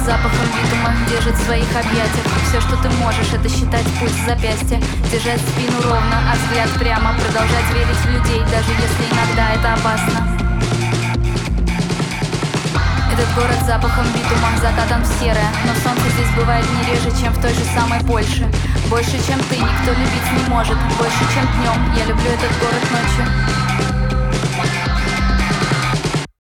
запахом битума держит в своих объятиях. Все, что ты можешь, это считать пульс запястья, держать спину ровно, а взгляд прямо, продолжать верить в людей, даже если иногда это опасно. Этот город запахом битума закатан в серое, но солнце здесь бывает не реже, чем в той же самой Польше. Больше, чем ты, никто любить не может. Больше, чем днем, я люблю этот город ночью.